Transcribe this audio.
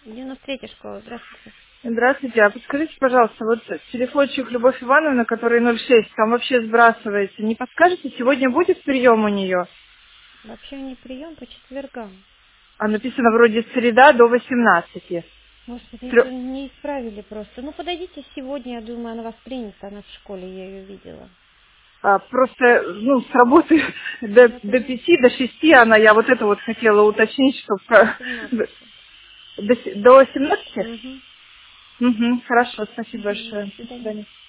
93-я школа, здравствуйте. Здравствуйте, а подскажите, пожалуйста, вот телефончик Любовь Ивановна, который 06, там вообще сбрасывается. Не подскажете, сегодня будет прием у нее? Вообще не прием по четвергам. А написано вроде среда до 18. Господи, это не исправили просто. Ну, подойдите сегодня, я думаю, она вас примет, она в школе, я ее видела. Просто, с работы до 5, до 6 она, я вот это вот хотела уточнить, До чтобы 17. до 17? Угу. Угу, хорошо, спасибо До большое. До свидания. свидания.